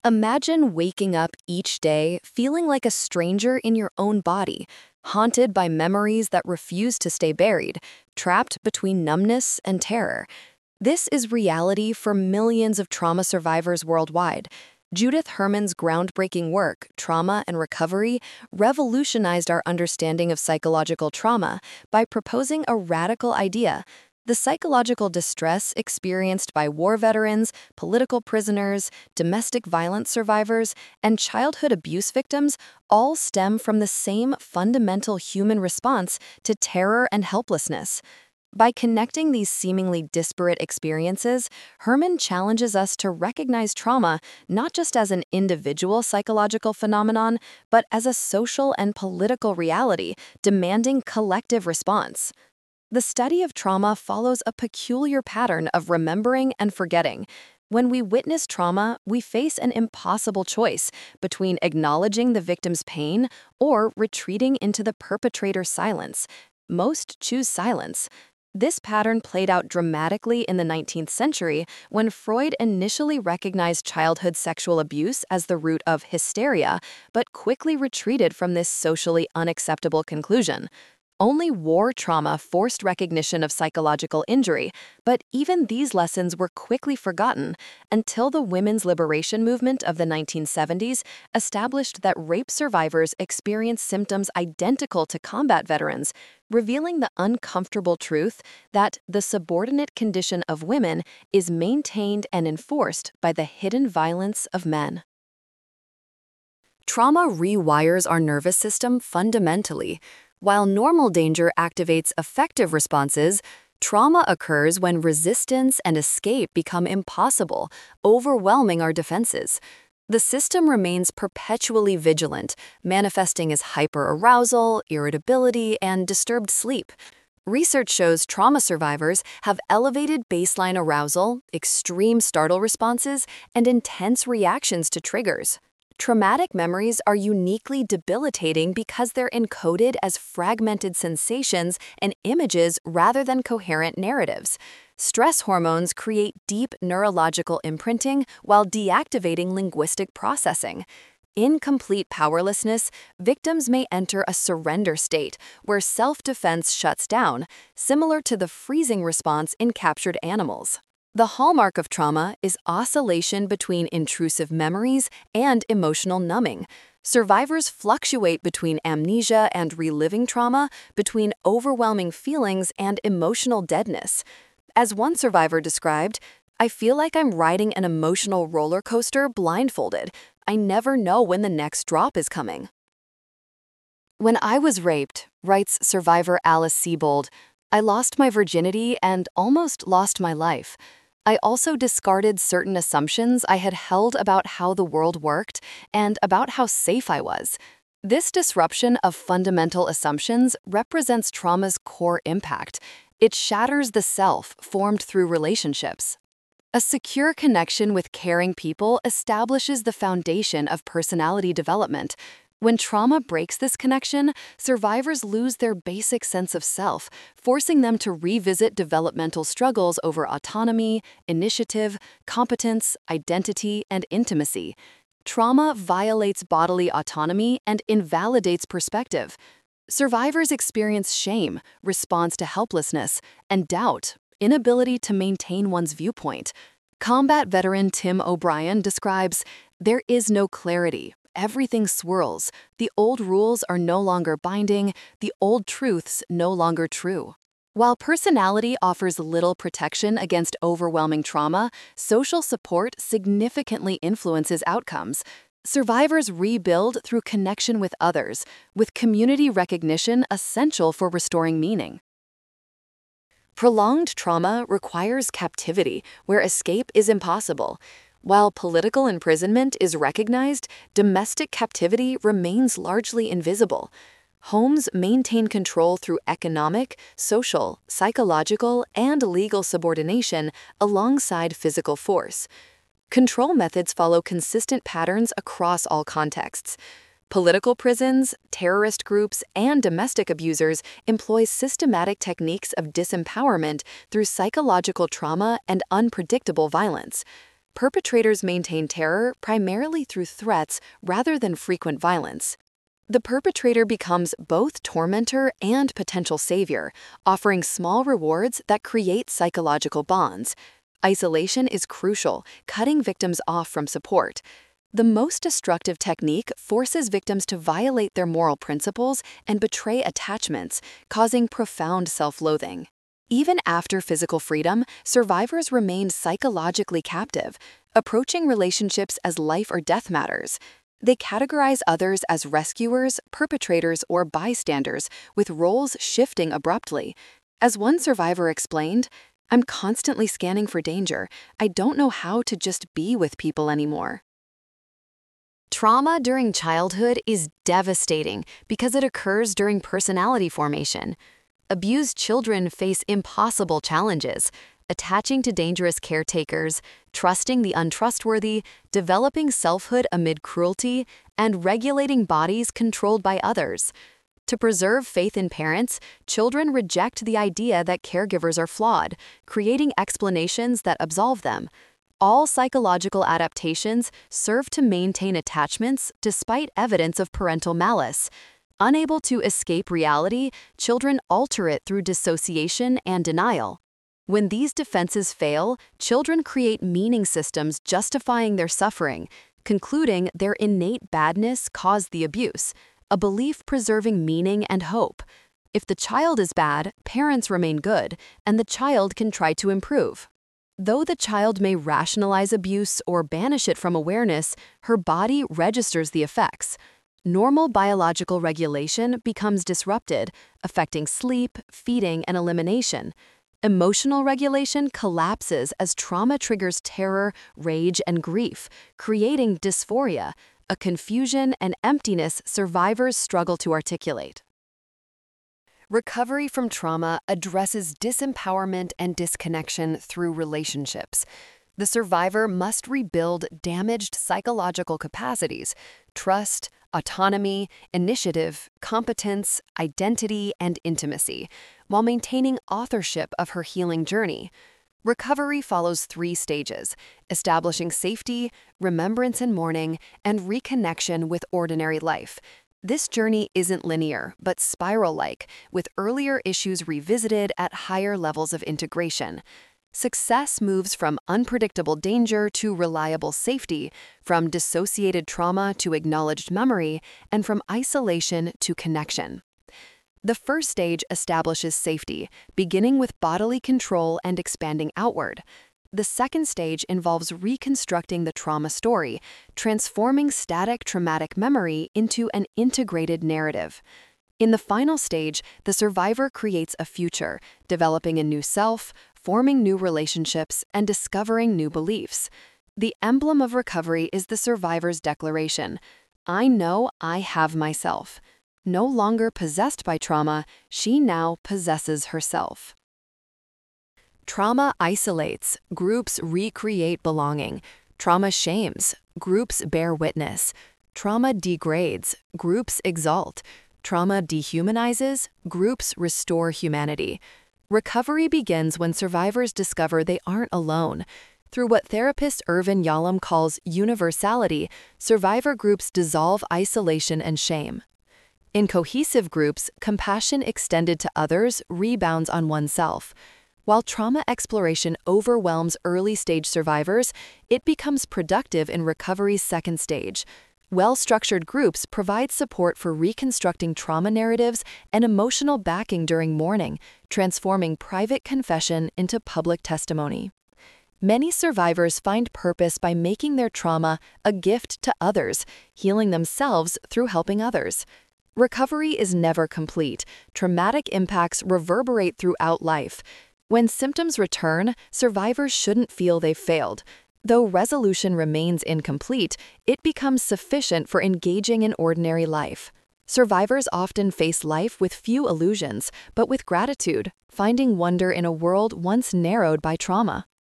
Imagine waking up each day feeling like a stranger in your own body, haunted by memories that refuse to stay buried, trapped between numbness and terror. This is reality for millions of trauma survivors worldwide. Judith Herman's groundbreaking work, Trauma and Recovery, revolutionized our understanding of psychological trauma by proposing a radical idea. The psychological distress experienced by war veterans, political prisoners, domestic violence survivors, and childhood abuse victims all stem from the same fundamental human response to terror and helplessness. By connecting these seemingly disparate experiences, Herman challenges us to recognize trauma not just as an individual psychological phenomenon, but as a social and political reality demanding collective response. The study of trauma follows a peculiar pattern of remembering and forgetting. When we witness trauma, we face an impossible choice between acknowledging the victim's pain or retreating into the perpetrator's silence. Most choose silence. This pattern played out dramatically in the 19th century when Freud initially recognized childhood sexual abuse as the root of hysteria, but quickly retreated from this socially unacceptable conclusion. Only war trauma forced recognition of psychological injury, but even these lessons were quickly forgotten until the women's liberation movement of the 1970s established that rape survivors experience symptoms identical to combat veterans, revealing the uncomfortable truth that the subordinate condition of women is maintained and enforced by the hidden violence of men. Trauma rewires our nervous system fundamentally. While normal danger activates effective responses, trauma occurs when resistance and escape become impossible, overwhelming our defenses. The system remains perpetually vigilant, manifesting as hyperarousal, irritability, and disturbed sleep. Research shows trauma survivors have elevated baseline arousal, extreme startle responses, and intense reactions to triggers. Traumatic memories are uniquely debilitating because they're encoded as fragmented sensations and images rather than coherent narratives. Stress hormones create deep neurological imprinting while deactivating linguistic processing. In complete powerlessness, victims may enter a surrender state where self-defense shuts down, similar to the freezing response in captured animals. The hallmark of trauma is oscillation between intrusive memories and emotional numbing. Survivors fluctuate between amnesia and reliving trauma, between overwhelming feelings and emotional deadness. As one survivor described, "I feel like I'm riding an emotional roller coaster blindfolded. I never know when the next drop is coming." "When I was raped," writes survivor Alice Siebold, "I lost my virginity and almost lost my life. I also discarded certain assumptions I had held about how the world worked and about how safe I was. This disruption of fundamental assumptions represents trauma's core impact. It shatters the self formed through relationships. A secure connection with caring people establishes the foundation of personality development. When trauma breaks this connection, survivors lose their basic sense of self, forcing them to revisit developmental struggles over autonomy, initiative, competence, identity, and intimacy. Trauma violates bodily autonomy and invalidates perspective. Survivors experience shame, response to helplessness, and doubt, inability to maintain one's viewpoint. Combat veteran Tim O'Brien describes, "There is no clarity. Everything swirls. The old rules are no longer binding. The old truths no longer true." While personality offers little protection against overwhelming trauma, social support significantly influences outcomes. Survivors rebuild through connection with others, with community recognition essential for restoring meaning. Prolonged trauma requires captivity, where escape is impossible. While political imprisonment is recognized, domestic captivity remains largely invisible. Homes maintain control through economic, social, psychological, and legal subordination alongside physical force. Control methods follow consistent patterns across all contexts. Political prisons, terrorist groups, and domestic abusers employ systematic techniques of disempowerment through psychological trauma and unpredictable violence. Perpetrators maintain terror primarily through threats rather than frequent violence. The perpetrator becomes both tormentor and potential savior, offering small rewards that create psychological bonds. Isolation is crucial, cutting victims off from support. The most destructive technique forces victims to violate their moral principles and betray attachments, causing profound self-loathing. Even after physical freedom, survivors remain psychologically captive, approaching relationships as life or death matters. They categorize others as rescuers, perpetrators, or bystanders, with roles shifting abruptly. As one survivor explained, "I'm constantly scanning for danger. I don't know how to just be with people anymore." Trauma during childhood is devastating because it occurs during personality formation. Abused children face impossible challenges, attaching to dangerous caretakers, trusting the untrustworthy, developing selfhood amid cruelty, and regulating bodies controlled by others. To preserve faith in parents, children reject the idea that caregivers are flawed, creating explanations that absolve them. All psychological adaptations serve to maintain attachments despite evidence of parental malice. Unable to escape reality, children alter it through dissociation and denial. When these defenses fail, children create meaning systems justifying their suffering, concluding their innate badness caused the abuse, a belief preserving meaning and hope. If the child is bad, parents remain good, and the child can try to improve. Though the child may rationalize abuse or banish it from awareness, her body registers the effects. Normal biological regulation becomes disrupted, affecting sleep, feeding, and elimination. Emotional regulation collapses as trauma triggers terror, rage, and grief, creating dysphoria, a confusion and emptiness survivors struggle to articulate. Recovery from trauma addresses disempowerment and disconnection through relationships. The survivor must rebuild damaged psychological capacities, trust, autonomy, initiative, competence, identity, and intimacy, while maintaining authorship of her healing journey. Recovery follows 3 stages: establishing safety, remembrance and mourning, and reconnection with ordinary life. This journey isn't linear, but spiral-like, with earlier issues revisited at higher levels of integration. Success moves from unpredictable danger to reliable safety, from dissociated trauma to acknowledged memory, and from isolation to connection. The first stage establishes safety, beginning with bodily control and expanding outward. The second stage involves reconstructing the trauma story, transforming static traumatic memory into an integrated narrative. In the final stage, the survivor creates a future, developing a new self, forming new relationships, and discovering new beliefs. The emblem of recovery is the survivor's declaration: "I know I have myself." No longer possessed by trauma, she now possesses herself. Trauma isolates, groups recreate belonging. Trauma shames, groups bear witness. Trauma degrades, groups exalt. Trauma dehumanizes, groups restore humanity. Recovery begins when survivors discover they aren't alone. Through what therapist Irvin Yalom calls universality, survivor groups dissolve isolation and shame. In cohesive groups, compassion extended to others rebounds on oneself. While trauma exploration overwhelms early-stage survivors, it becomes productive in recovery's second stage. Well-structured groups provide support for reconstructing trauma narratives and emotional backing during mourning, transforming private confession into public testimony. Many survivors find purpose by making their trauma a gift to others, healing themselves through helping others. Recovery is never complete. Traumatic impacts reverberate throughout life. When symptoms return, survivors shouldn't feel they've failed. Though resolution remains incomplete, it becomes sufficient for engaging in ordinary life. Survivors often face life with few illusions, but with gratitude, finding wonder in a world once narrowed by trauma.